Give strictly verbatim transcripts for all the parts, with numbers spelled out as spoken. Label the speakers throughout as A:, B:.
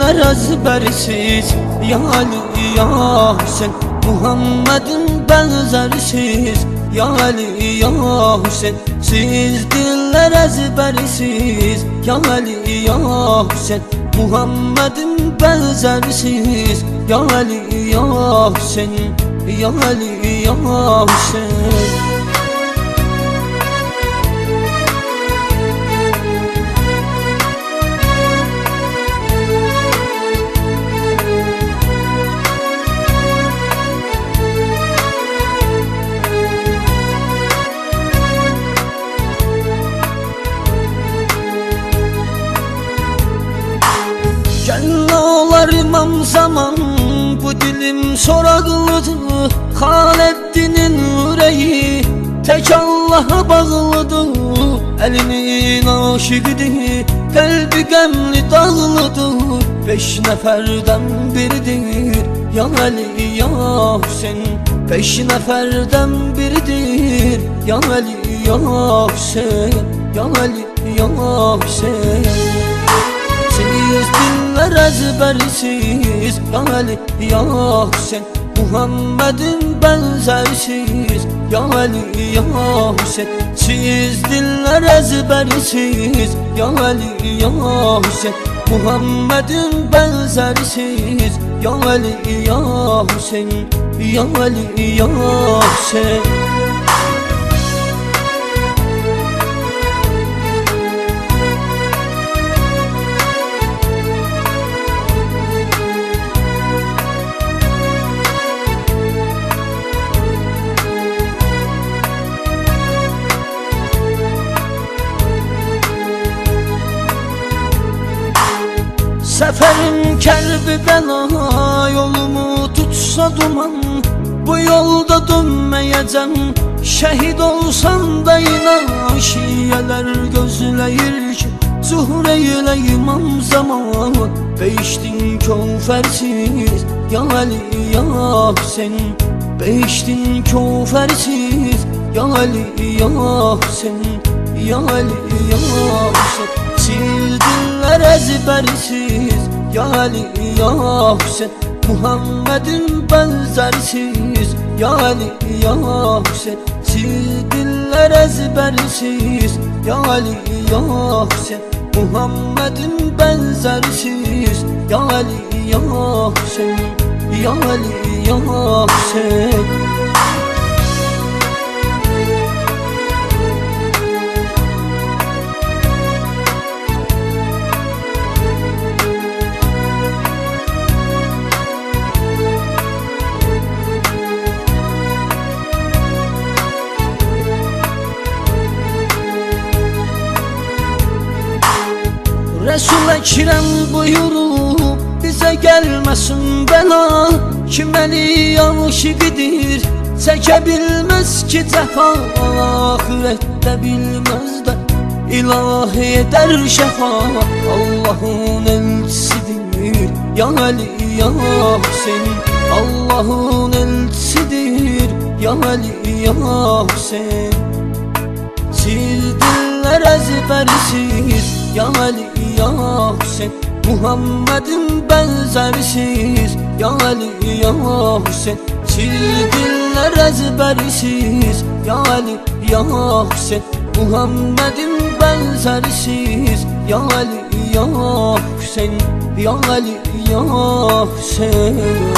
A: diller ezbersiz. Ya Ali ya Hüseyin, Muhammed'in benzersiz. Ya Ali ya Hüseyin, siz diller ezbersiz. Ya Ali ya Hüseyin, Muhammed'in benzersiz. Ya Ali ya Hüseyin, Ya Ali ya Hüseyin. Gel olar imam zaman, bu dilim soraqlıdır. Xaləddinin ürəyi tək Allaha bağlıdır. Əlinin aşiqidir, qəlbi qəmli dağlıdır. Beş nəfərdən biridir, Ya Ali ya Hüseyin. Beş nəfərdən biridir, Ya Ali ya Hüseyin. Ya Ali ya Hüseyin. Siz diller ezbersiz. Ya Ali ya Hüseyin, Muhammed'in benzersiz. Ya Ali ya Hüseyin, siz diller ezbersiz. Ya Ali ya Hüseyin, Muhammed'in benzersiz. Ya Ali ya Hüseyin, Ya Ali ya Hüseyin. Seferim kerbi bela, yolumu tutsa duman. Bu yolda dönmeyeceğim, şehit olsam da inan. Şiyeler gözleyir ki zuhur eyle imam zaman. Beştin köfersiz, Ya Ali ya Hüseyin. Beştin köfersiz, Ya Ali ya Hüseyin. Ya Ali ya Hüseyin, siz diller ezbersiz. Ya Ali ya Hüseyin, Muhammed'in benzersiz. Ya Ali ya Hüseyin, siz diller ezbersiz. Ya Ali ya Hüseyin, Muhammed'in benzersiz. Ya Ali ya Hüseyin, Ya Ali ya Hüseyin. Resul Ekrem buyurup bize gelmesin bela. Kim eli aşıqıdır, çekebilmez ki cefa. Ahirette bilmez de ilahi eder şefa. Allah'ın elçisidir, Ya Ali ya Hüseyin. Allah'ın elçisidir, Ya Ali ya Hüseyin. Siz diller ezbersiz. Ya Ali ya Hüseyin, Muhammed'in benzersiz. Ya Ali ya Hüseyin, siz diller ezbersiz. Ya Ali ya Hüseyin, Muhammed'in benzersiz. Ya Ali ya Hüseyin, Ya Ali ya Hüseyin.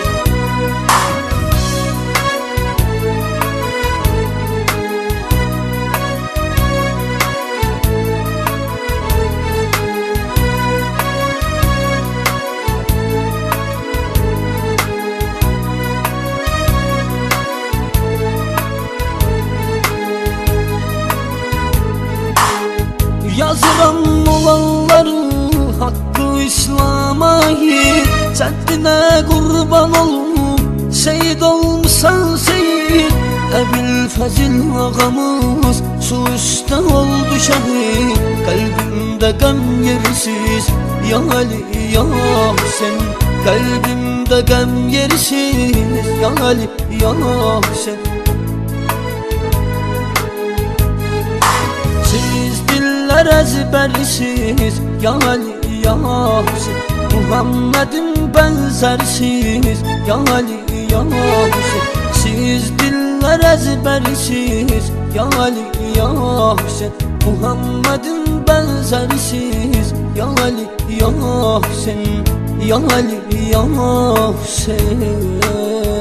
A: Yazıram olanları hakkı İslam'a gir. Ceddine kurban olum, şehit olmuşsan seyir. Ebu'l-Fazil ağamız su üstte oldu şehit. Kalbimde gam yersiz, Ya Ali ya Hüseyin. Kalbimde gam yersiz, Ya Ali ya Hüseyin. Siz diller ezbersiz. Ya Ali ya Hüseyin, Muhammed'in benzersiz ya Ali ya Hüseyin. Siz diller ezbersiz ya Ali ya Hüseyin. Muhammed'in benzersiz ya Ali ya Hüseyin. Ya Ali ya Hüseyin.